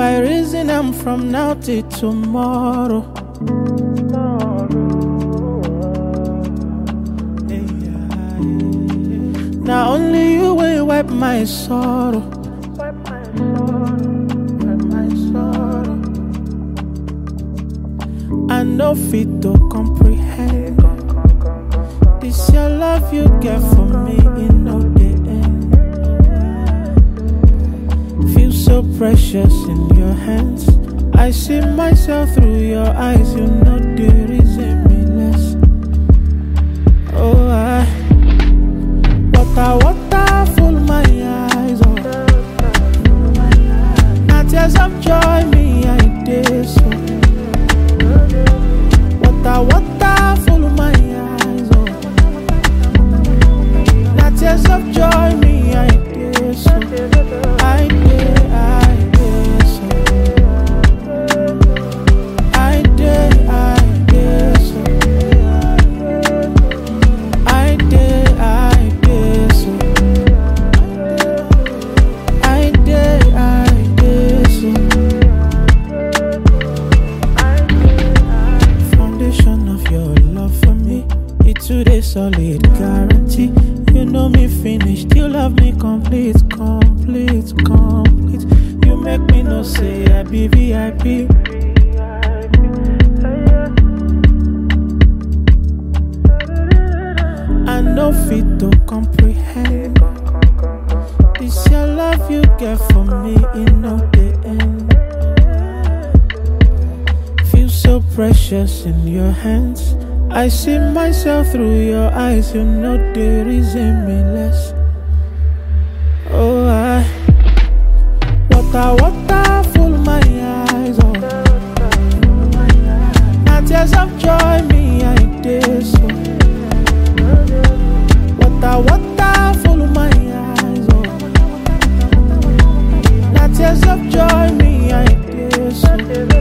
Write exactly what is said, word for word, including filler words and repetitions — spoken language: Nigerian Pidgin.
I reason I'm from now till tomorrow. Now only you will wipe my sorrow. Wipe my sorrow, wipe my sorrow. I know fit to comprehend. This your love you get for me in no the end. Feel so precious in your hands. I see myself through your eyes. You know the reason me less. Oh, I water, water full my eyes. Oh, now tears of joy me I did so. Water, water full my eyes. Oh, now tears of joy me I did so. I did, I did so. I did, I did so. I did, I did so. I did, I did so. Foundation of your love for me, it's today solid guarantee. You know me finished, you love me complete, complete, complete. You make me no say I be V I P. I know fit to comprehend. This your love you get for me in no the end. Feel so precious in your hands. I see myself through your eyes. You know the reason me less. Oh, I water, water full my eyes. Oh, now tears of joy me I did so. Water, water full my eyes. Oh, now tears of joy me I did so.